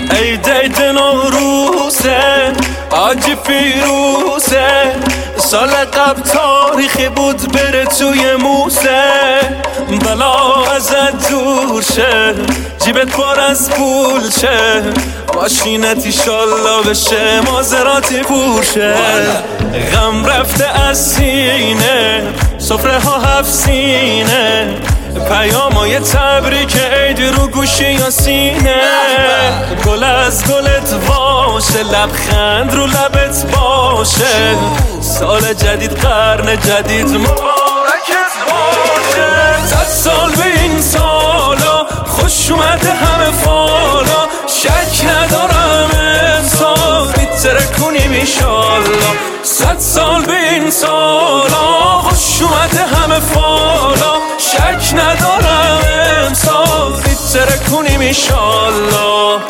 عید نوروزه آج فیروزه سال قبل تاریخی بود بره توی موزه بلا ازت دور شه جیبت پر از پول شه ماشینت ایشالله بشه مازراتی پوشه غم رفته از سینه سفره ها 7 سینه پیامای تبریک عید رو گوشی یا سینه گل از گلت باشه لبخند رو لبت باشه سال جدید قرن جدید مبارکت باشه 100 سال به این سالا خوش اومده همه فالا شک ندارم امسال میتره کنیم ایشالله 100 سال به این سالا خوش اومده همه فالا شک ندارم امسال میتره کنیم ایشالله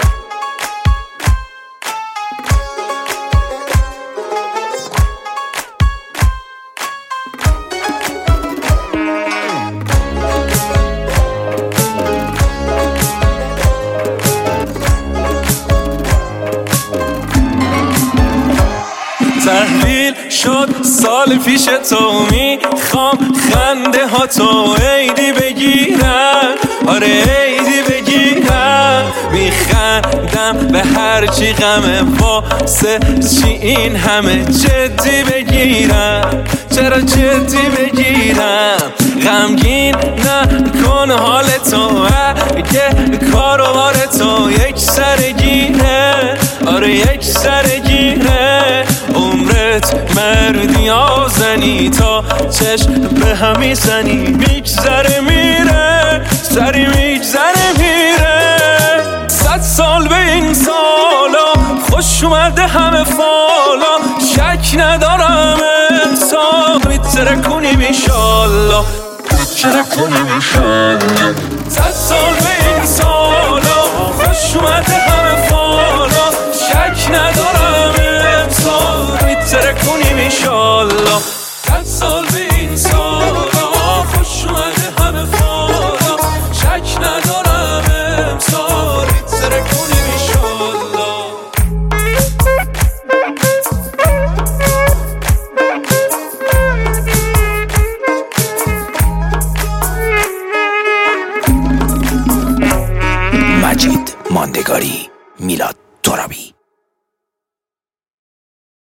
تحویل شد سال پیش تو میخوام خنده ها تو عیدی بگیرم آره عیدی بگیرم میخندم به هرچی غمه واسه چی این همه جدی بگیرم چرا جدی بگیرم غمگین نکن حال تو اگه کاروبار تو یک سرگیره آره یک سرگیره عمرت مردی آزنی تا چشم به همی زنی میگذره میره سری میگذره میره 100 سال به این سالا خوش اومده همه فالا شک ندارم امسال میتره کنیم ایشالله میتره کنیم ایشالله 100 سال به این سالا خوش اومده همه